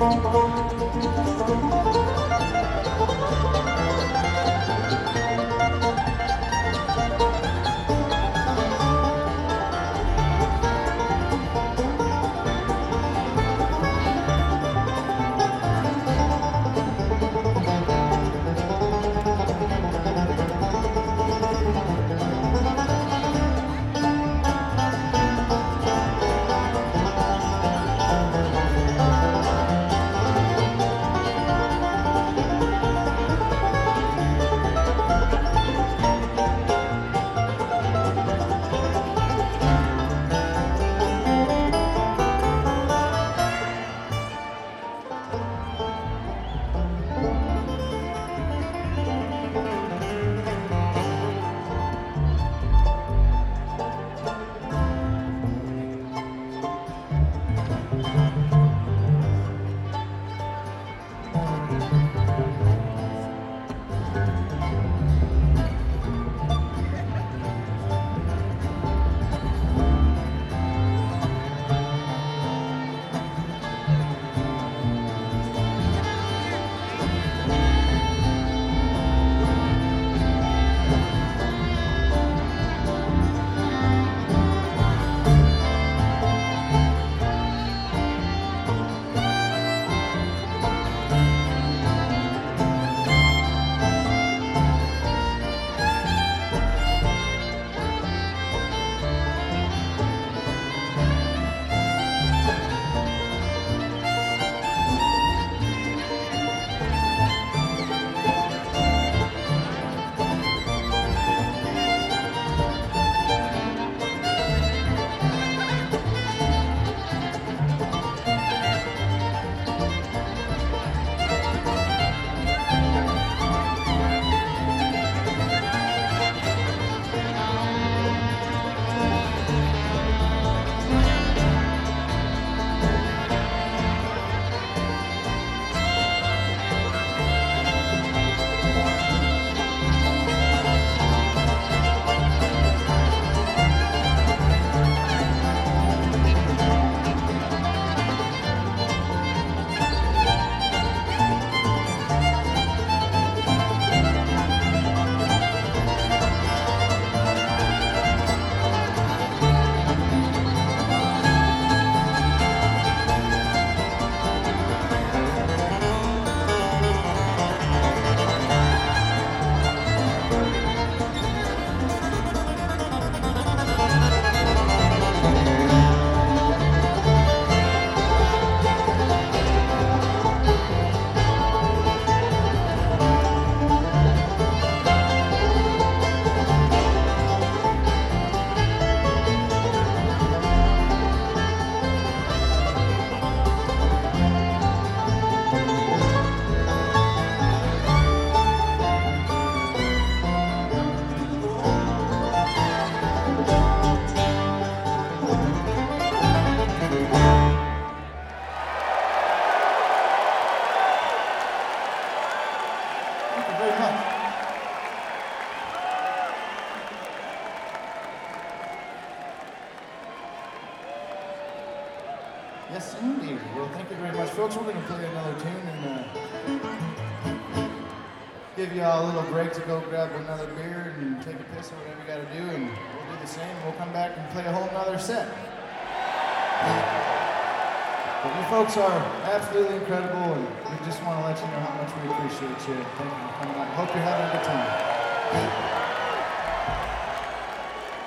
Yes, indeed. Well, thank you very much, folks. We're going to play another tune and give you all a little break to go grab another beer and take a piss or whatever you got to do, and we'll do the same. We'll come back and play a whole nother set. But you folks are absolutely incredible, and we just want to let you know how much we appreciate you. Thank you for coming out. Hope you're having a good time.